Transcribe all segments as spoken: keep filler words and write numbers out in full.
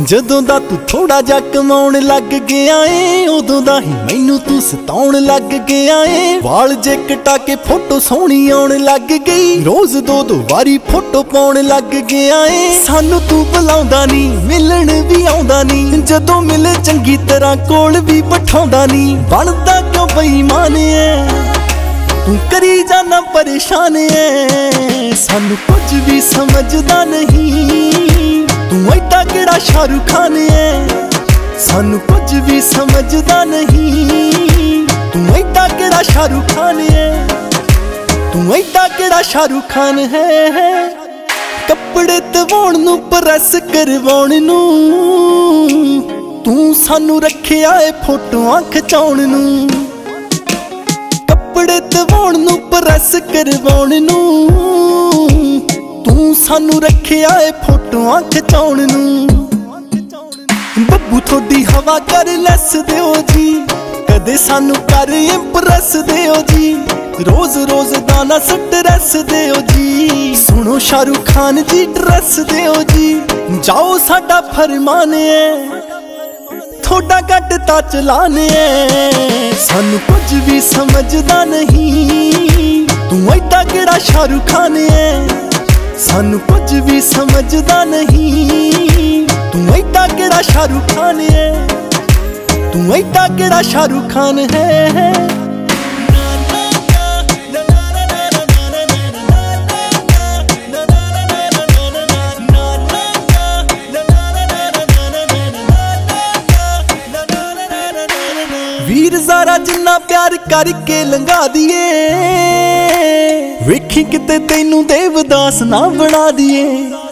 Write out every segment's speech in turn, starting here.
ਜਦੋਂ ਦਾ ਤੂੰ ਥੋੜਾ ਜਿਹਾ ਕਮਾਉਣ ਲੱਗ ਗਿਆ ਏ, ਉਦੋਂ ਦਾ ਹੀ ਮੈਨੂੰ ਤੂੰ ਸਤਾਉਣ ਲੱਗ ਗਿਆ ਏ। ਵਾਲ ਜੇ ਕਟਾ ਕੇ ਫੋਟੋ ਸੋਹਣੀ ਆਉਣ ਲੱਗ ਗਈ, ਰੋਜ਼ ਦੋ ਦੋ ਵਾਰੀ ਫੋਟੋ ਪਾਉਣ ਲੱਗ ਗਿਆ ਏ। ਸਾਨੂੰ ਤੂੰ ਬੁਲਾਉਂਦਾ ਨੀ, ਮਿਲਣ ਵੀ ਆਉਂਦਾ ਨੀ, ਜਦੋਂ ਮਿਲੇ ਚੰਗੀ ਤਰ੍ਹਾਂ ਕੋਲ ਵੀ ਬਿਠਾਉਂਦਾ ਨੀ। ਬਣਦਾ ਕਿਉਂ ਬੇਈਮਾਨ ਏ, ਤੂੰ ਕਰੀ ਜਾਨਾ ਪਰੇਸ਼ਾਨ ਏ। ਸਾਨੂੰ ਕੁਝ ਵੀ ਸਮਝਦਾ ਨਹੀਂ, ਤੂੰ ਐਡਾ ਕਿਹੜਾ ਸ਼ਾਹਰੁਖ ਖਾਨ ਏ। ਸਾਨੂੰ ਕੁਝ ਵੀ ਸਮਝਦਾ ਨਹੀਂ, ਤੂੰ ਐਡਾ ਕਿਹੜਾ ਸ਼ਾਹਰੁਖ ਖਾਨ ਏ। ਤੂੰ ਐਡਾ ਕਿਹੜਾ ਸ਼ਾਹਰੁਖ ਖਾਨ ਹੈ। ਕੱਪੜੇ ਧਵਾਉਣ ਨੂੰ, ਪ੍ਰੈਸ ਕਰਵਾਉਣ ਨੂੰ, ਤੂੰ ਸਾਨੂੰ ਰੱਖਿਆ ਏ ਫੋਟੋਆਂ ਖਿਚਾਉਣ ਨੂੰ। ਕੱਪੜੇ ਧਵਾਉਣ ਨੂੰ, ਪ੍ਰੈਸ ਕਰਵਾਉਣ ਨੂੰ, ਤੂੰ ਸਾਨੂੰ ਰੱਖਿਆ ਏ ਫੋਟੋਆਂ ਖਿਚਾਉਣ ਨੂੰ। ਬੱਬੂ ਥੋਡੀ ਹਵਾ ਕਰ ਲੈਸ ਦਿਓ ਜੀ, ਕਦੇ ਸਾਨੂੰ ਕਰ ਇੰਪ੍ਰੈਸ ਦਿਓ ਜੀ। ਰੋਜ਼ ਰੋਜ਼ ਦਾ ਨਾ ਸਟ੍ਰੈਸ ਦਿਓ ਜੀ। ਸੁਣੋ ਸ਼ਾਹਰੁਖ ਖਾਨ ਜੀ ਡਰੈਸ ਦਿਓ ਜੀ, ਜਾਓ ਸਾਡਾ ਫਰਮਾਨ ਏ, ਥੋੜਾ ਘੱਟ ਤਾਂ ਚਲਾਨ ਏ। ਸਾਨੂੰ ਕੁਝ ਵੀ ਸਮਝਦਾ ਨਹੀਂ, ਤੂੰ ਐਡਾ ਕਿਹੜਾ ਸ਼ਾਹਰੁਖ ਖਾਨ ਏ। ਸਾਨੂੰ ਕੁਝ ਵੀ ਸਮਝਦਾ ਨਹੀਂ, ਤੂੰ ਐਡਾ ਕਿਹੜਾ ਸ਼ਾਹਰੁਖ ਖਾਨ ਏ। ਤੂੰ ਐਡਾ ਕਿਹੜਾ ਸ਼ਾਹਰੁਖ ਖਾਨ ਹੈ। ਵੀਰ ਜ਼ਾਰਾ ਜਿੰਨਾ ਪਿਆਰ ਕਰਕੇ ਲੰਘਾ ਦੀਏ, ਵੇਖੀ ਕਿਤੇ ਤੈਨੂੰ ਦੇਵਦਾਸ ਨਾ ਬਣਾ ਦੀਏ।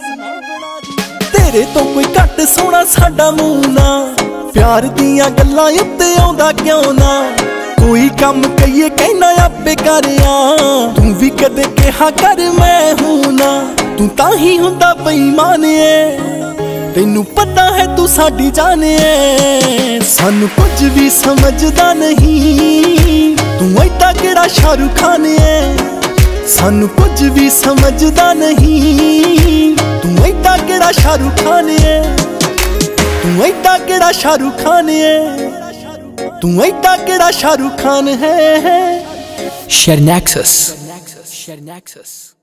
ਤੇਰੇ ਤੋਂ ਕੋਈ ਘੱਟ ਸੋਹਣਾ ਸਾਡਾ ਮੂੰਹ ਨਾ, ਪਿਆਰ ਦੀਆਂ ਗੱਲਾਂ ਉੱਤੇ ਆਉਂਦਾ ਕਿਉਂ ਨਾ। ਕੋਈ ਕੰਮ ਕਹੀਏ ਕਹਿਣਾ ਆਪੇ ਕਰਿਆ, ਤੂੰ ਵੀ ਕਦੇ ਕਿਹਾ ਕਰ ਮੈਂ ਹੂੰ ਨਾ। ਤੂੰ ਤਾਂ ਹੀ ਹੁੰਦਾ ਬੇਈਮਾਨ ਏ, ਤੈਨੂੰ ਪਤਾ ਹੈ ਤੂੰ ਸਾਡੀ ਜਾਨ ਏ। ਸਾਨੂੰ ਕੁਝ ਵੀ ਸਮਝਦਾ ਨਹੀਂ, ਤੂੰ ਐਡਾ ਕਿਹੜਾ ਸ਼ਾਹਰੁਖ ਖਾਨ ਏ। ਸਾਨੂੰ ਕੁਝ ਵੀ ਸਮਝਦਾ ਨਹੀਂ, ਤੂੰ ਐਡਾ ਕਿਹੜਾ ਸ਼ਾਹਰੁਖ ਖਾਨ ਏ। ਤੂੰ ਐਡਾ ਕਿਹੜਾ ਸ਼ਾਹਰੁਖ ਖਾਨ ਏ। ਤੂੰ ਐਡਾ ਕਿਹੜਾ ਸ਼ਾਹਰੁਖ ਖਾਨ ਹੈ। Share Nexus. Share Nexus.